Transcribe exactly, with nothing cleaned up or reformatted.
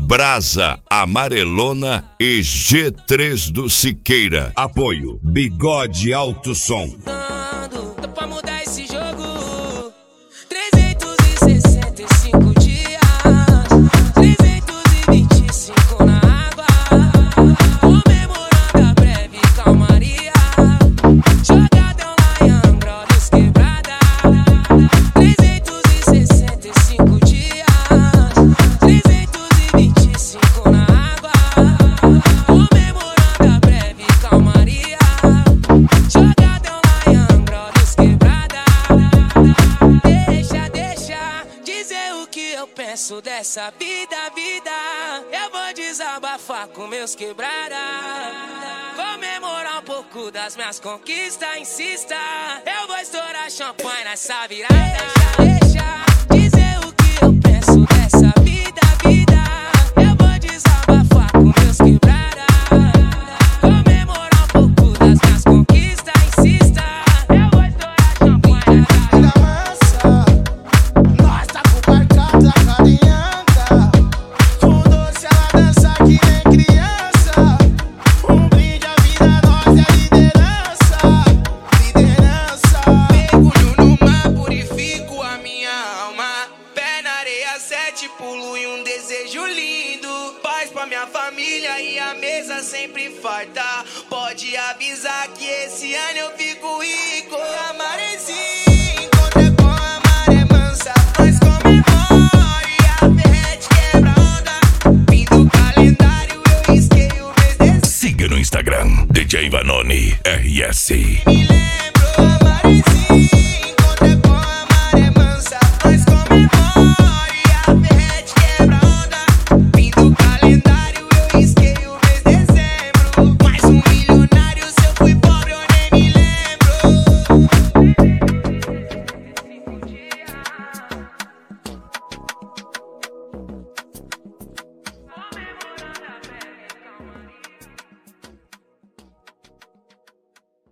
Brasa Amarelona e G três do Siqueira. Apoio Bigode Alto Som. Tô pra mudar esse jogo. trezentos e sessenta e cinco dias, trezentos e vinte e cinco na água, comemorando a breve calmaria. Jogadão lá em Angra dos Quebrada. trezentos e sessenta e cinco dias, trezentos e vinte e cinco na água, comemorando a breve calmaria. Jogadão lá em Angra dos Quebrada. Deixa, deixa dizer o que eu penso dessa vida, vida. Eu vou desabafar com meus quebrada, comemorar um pouco das minhas conquistas. Insista, eu vou estourar champanhe nessa virada. Deixa, deixa dizer o que eu penso dessa vida, vida. Eu vou desabafar com meus quebrada, comemorar um pouco das minhas conquistas. Insista, eu vou estourar champanhe nessa virada. Nós tá com barcada carinhada, com doce ela dança que nem criança. Um brinde à vida, nós é liderança, liderança. Mergulho no mar, purifico a minha alma. Pé na areia, sete pulo e um desejo lindo. Paz pra minha família e a mesa sempre farta. Pode avisar que esse ano eu fico rico. Amarezinho, encontrei com a maré mansa, nós comemora e a ferrete quebra onda. Fim do calendário, eu risquei o mês desse. Siga no Instagram, D J Vanoni R S. Me lembra